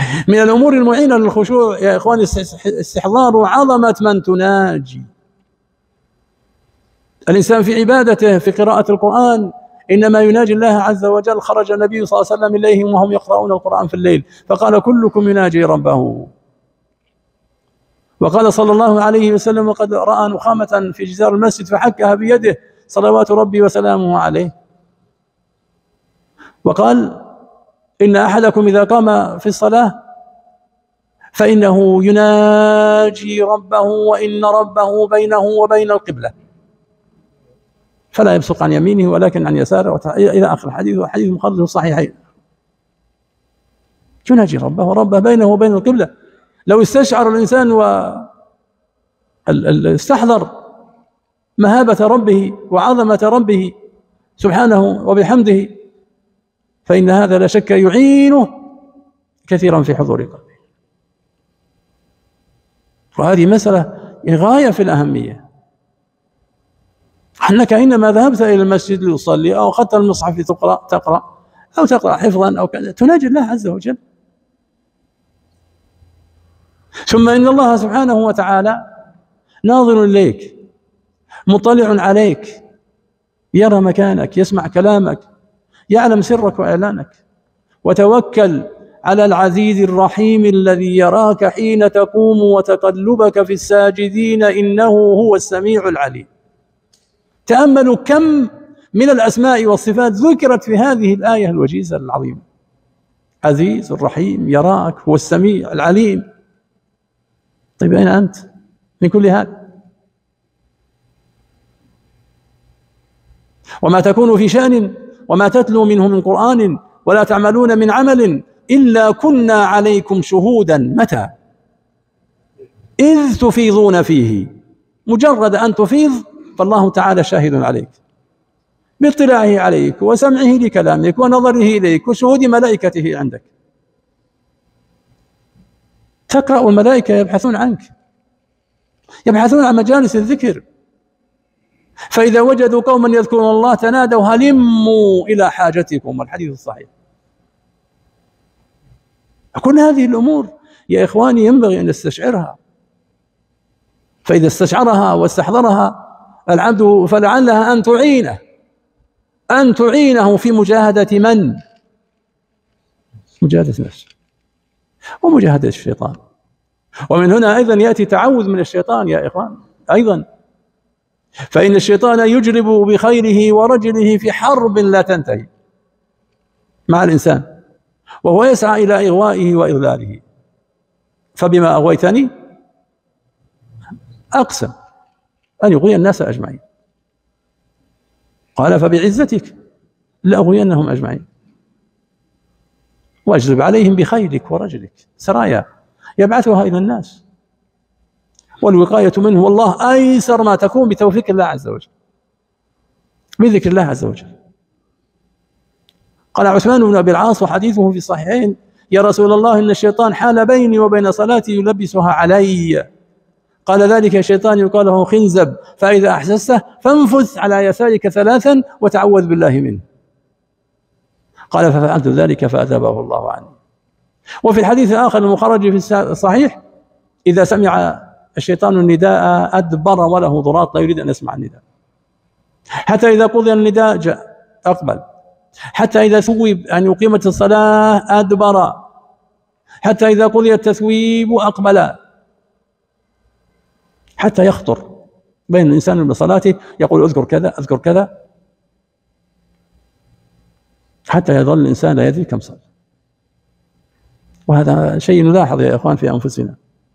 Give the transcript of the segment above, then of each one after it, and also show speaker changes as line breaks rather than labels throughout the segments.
من الأمور المعينة للخشوع يا إخواني استحضار عظمة من تناجي. الإنسان في عبادته في قراءة القرآن إنما يناجي الله عز وجل. خرج النبي صلى الله عليه وسلم إليهم وهم يقرؤون القرآن في الليل فقال كلكم يناجي ربه. وقال صلى الله عليه وسلم وقد رأى نخامة في جدار المسجد فحكها بيده صلوات ربي وسلامه عليه. وقال إن أحدكم إذا قام في الصلاة فإنه يناجي ربه وإن ربه بينه وبين القبلة فلا يبصق عن يمينه ولكن عن يساره إلى آخر الحديث. وحديث مخرج في الصحيحين. يناجي ربه وربه بينه وبين القبلة. لو استشعر الإنسان واستحضر مهابة ربه وعظمة ربه سبحانه وبحمده فإن هذا لا شك يعينه كثيرا في حضور قلبه. وهذه مسألة غاية في الأهمية. أنك إنما ذهبت إلى المسجد لتصلي أو أخذت المصحف تقرأ أو تقرأ حفظا أو كذا تناجي الله عز وجل. ثم إن الله سبحانه وتعالى ناظر إليك مطلع عليك يرى مكانك يسمع كلامك يعلم سرك وإعلانك. وتوكل على العزيز الرحيم الذي يراك حين تقوم وتقلبك في الساجدين إنه هو السميع العليم. تأملوا كم من الأسماء والصفات ذكرت في هذه الآية الوجيزة العظيمة. عزيز الرحيم يراك هو السميع العليم. طيب أين أنت من كل هذا؟ وما تكون في شأن وما تتلو منه من قرآن ولا تعملون من عمل إلا كنا عليكم شهودا متى إذ تفيضون فيه. مجرد أن تفيض فالله تعالى شاهد عليك باطلاعه عليك وسمعه لكلامك ونظره إليك وشهود ملائكته عندك. تقرأ الملائكة يبحثون عنك يبحثون عن مجالس الذكر. فإذا وجدوا قوما يذكرون الله تنادوا هلموا إلى حاجتكم. الحديث الصحيح. كل هذه الأمور يا إخواني ينبغي أن نستشعرها. فإذا استشعرها واستحضرها العبد فلعلها أن تعينه في مجاهدة من؟ مجاهدة نفسه ومجاهدة الشيطان. ومن هنا أيضا يأتي تعوذ من الشيطان يا إخوان أيضا. فإن الشيطان يجلب بخيره ورجله في حرب لا تنتهي مع الإنسان وهو يسعى إلى إغوائه وإضلاله. فبما أغويتني أقسم أن يغوي الناس أجمعين. قال فبعزتك لأغوينهم أجمعين واجلب عليهم بخيلك ورجلك سرايا يبعثها إلى الناس. والوقاية منه والله أيسر ما تكون بتوفيق الله عز وجل بذكر الله عز وجل. قال عثمان بن أبي العاص وحديثه في الصحيحين يا رسول الله إن الشيطان حال بيني وبين صلاتي يلبسها علي. قال ذلك الشيطان يقال له خنزب فإذا أحسسته فانفث على يسارك 3 وتعوذ بالله منه. قال ففعلت ذلك فأذابه الله عني. وفي الحديث الآخر المخرج في الصحيح إذا سمع الشيطان النداء أدبر وله ضراط لا يريد أن يسمع النداء حتى إذا قضي النداء جاء أقبل حتى إذا ثوب أن يقيمت الصلاة أدبر حتى إذا قضي التثويب أقبل حتى يخطر بين الإنسان بصلاته يقول أذكر كذا أذكر كذا حتى يظل الإنسان لا يدري كم صلى. وهذا شيء نلاحظ يا إخوان في أنفسنا.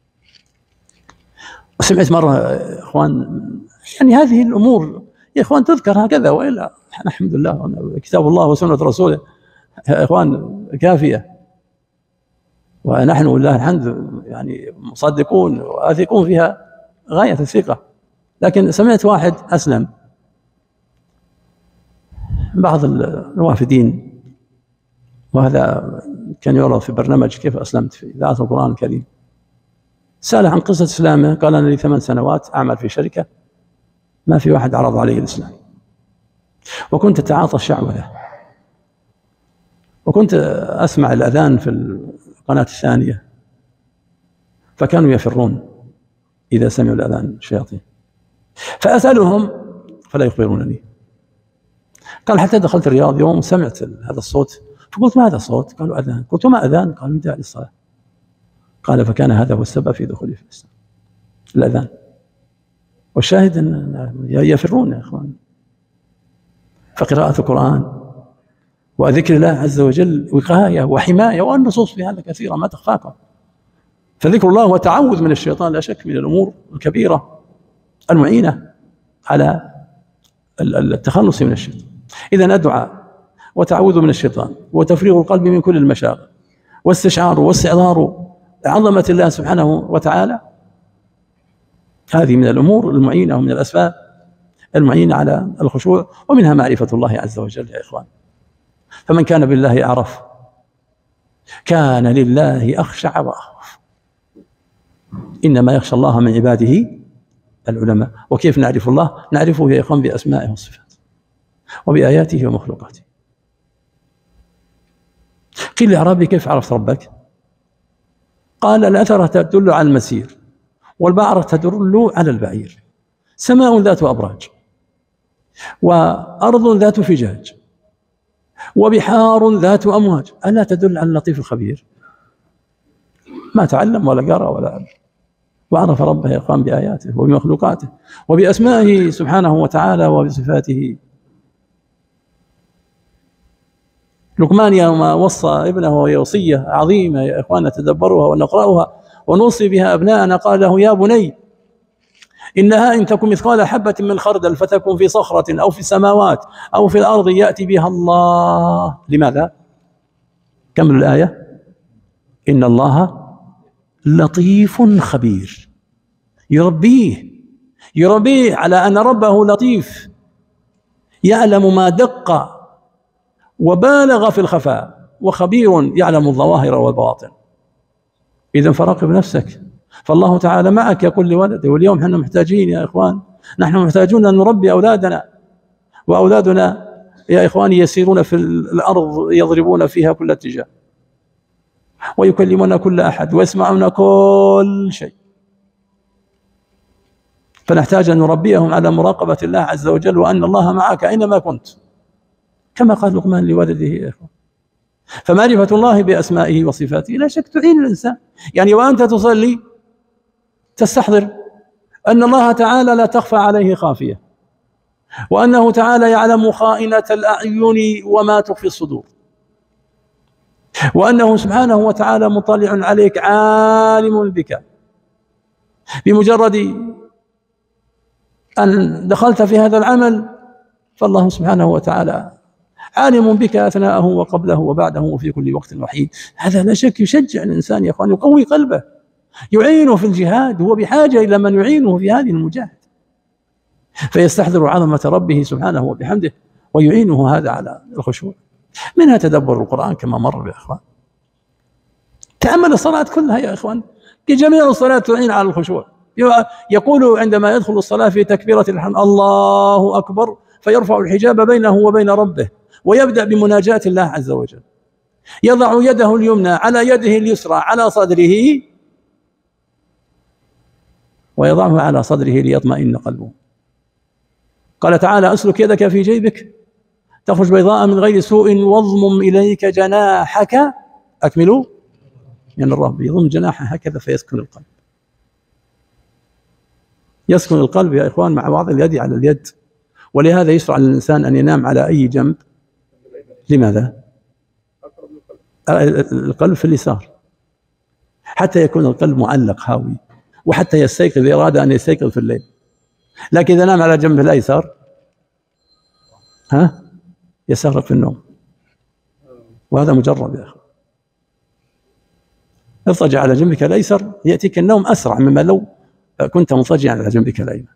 سمعت مرة إخوان يعني هذه الأمور يا إخوان تذكر هكذا وإلا الحمد لله كتاب الله وسنة رسوله يا إخوان كافية ونحن والله الحمد يعني مصدقون واثقون فيها غاية الثقة. لكن سمعت واحد أسلم بعض الوافدين وهذا كان يعرض في برنامج كيف أسلمت في إذاعة القرآن الكريم سأل عن قصة إسلامه. قال أنا لي 8 سنوات أعمل في شركة ما في واحد عرض علي الإسلام وكنت أتعاطى الشعوذة وكنت أسمع الأذان في القناة الثانية، فكانوا يفرون إذا سمعوا الأذان الشياطين، فأسألهم فلا يخبرونني. قال حتى دخلت الرياض يوم سمعت هذا الصوت، فقلت ما هذا الصوت؟ قالوا أذان. قلت ما أذان؟ قالوا نداء للصلاة. قال فكان هذا هو السبب في دخولي في الإسلام، الأذان. والشاهد أن يفرون يا إخوان. فقراءة القرآن وذكر الله عز وجل وقاية وحماية، والنصوص في هذا كثيرة ما تخفاكم. فذكر الله وتعوذ من الشيطان لا شك من الأمور الكبيرة المعينة على التخلص من الشيطان. إذن الدعاء وتعوذ من الشيطان وتفريغ القلب من كل المشاغل واستشعار واستعذار عظمة الله سبحانه وتعالى، هذه من الأمور المعينة ومن الأسباب المعينة على الخشوع، ومنها معرفة الله عز وجل يا إخوان. فمن كان بالله أعرف كان لله أخشع وأخوف. إنما يخشى الله من عباده العلماء. وكيف نعرف الله؟ نعرفه يا إخوان بأسمائه وصفاته وبآياته ومخلوقاته. قيل لأعرابي كيف عرفت ربك؟ قال الأثر تدل على المسير، والبعرة تدل على البعير، سماء ذات أبراج، وأرض ذات فجاج، وبحار ذات أمواج، ألا تدل على اللطيف الخبير؟ ما تعلم ولا قرأ ولا علم، وعرف ربه يا إخوان بآياته وبمخلوقاته وبأسمائه سبحانه وتعالى وبصفاته. لقمان يوم وصى ابنه وهي وصية عظيمة يا إخوان نتدبرها ونقرأها ونوصي بها أبناءنا، قال له يا بني إنها إن تكن مثقال حبة من خردل فتكن في صخرة أو في السماوات أو في الأرض يأتي بها الله. لماذا؟ كمل الآية. إن الله لطيف خبير. يربيه على أن ربه لطيف يعلم ما دق وبالغ في الخفاء، وخبير يعلم الظواهر والبواطن. إذن فراقب نفسك، فالله تعالى معك يقول لولده. واليوم نحن محتاجين يا إخوان، نحن محتاجون أن نربي أولادنا، وأولادنا يا إخواني يسيرون في الأرض يضربون فيها كل اتجاه ويكلمون كل أحد ويسمعون كل شيء، فنحتاج أن نربيهم على مراقبة الله عز وجل، وأن الله معك أينما كنت، كما قال لقمان لولده يا إخوان. فمعرفة الله بأسمائه وصفاته لا شك تعين الإنسان. يعني وأنت تصلي تستحضر أن الله تعالى لا تخفى عليه خافية، وأنه تعالى يعلم خائنة الأعين وما تخفي الصدور، وأنه سبحانه وتعالى مطلع عليك عالم بك. بمجرد أن دخلت في هذا العمل فالله سبحانه وتعالى عالم بك أثناءه وقبله وبعده وفي كل وقت وحين. هذا لا شك يشجع الإنسان يا أخوان، يقوي قلبه، يعينه في الجهاد، هو بحاجة إلى من يعينه في هذه المجاهدة، فيستحضر عظمة ربه سبحانه وبحمده ويعينه هذا على الخشوع. منها تدبر القرآن كما مر يا إخوان. تأمل الصلاة كلها يا إخوان، جميع الصلاة تعين على الخشوع. يقول عندما يدخل الصلاة في تكبيرة الإحرام الله أكبر، فيرفع الحجاب بينه وبين ربه ويبدأ بمناجاة الله عز وجل، يضع يده اليمنى على يده اليسرى على صدره ويضعها على صدره ليطمئن قلبه. قال تعالى أسلك يدك في جيبك تخرج بيضاء من غير سوء واضمم إليك جناحك، أكملوا من الرهب، يضم جناحه هكذا فيسكن القلب. يسكن القلب يا إخوان مع وضع اليد على اليد. ولهذا يشرع للإنسان أن ينام على أي جنب. لماذا؟ القلب في اليسار، حتى يكون القلب معلق هاوي، وحتى يستيقظ إذا أراد أن يستيقظ في الليل. لكن إذا نام على جنبه الأيسر يستغرق في النوم، وهذا مجرب يا أخي. اضطجع على جنبك الأيسر يأتيك النوم أسرع مما لو كنت مضطجعا على جنبك الأيمن.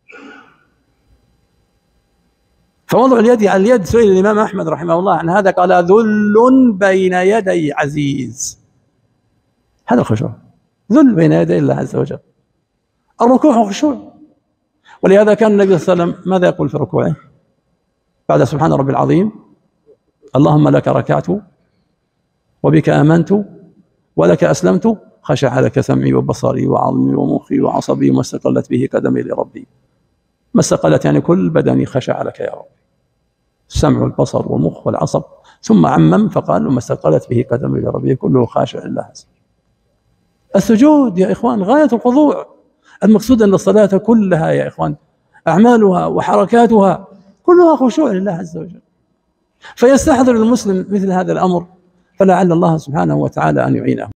فوضع اليد على اليد، سئل الإمام أحمد رحمه الله عن هذا قال ذل بين يدي عزيز. هذا الخشوع، ذل بين يدي الله عز وجل. الركوع خشوع، ولهذا كان النبي صلى الله عليه وسلم ماذا يقول في ركوعه بعد سبحان ربي العظيم؟ اللهم لك ركعت وبك آمنت ولك أسلمت خشع لك سمعي وبصري وعظمي ومخي وعصبي وما استقلت به قدمي لربي. ما استقلت يعني كل بدني خشع لك يا رب، السمع والبصر والمخ والعصب، ثم عمم فقال وما استقلت به قدمي لربي كله خاشع لله عز وجل. السجود يا إخوان غاية الخضوع. المقصود أن الصلاة كلها يا إخوان أعمالها وحركاتها كلها خشوع لله عز وجل. فيستحضر المسلم مثل هذا الأمر، فلعل الله سبحانه وتعالى أن يعينه.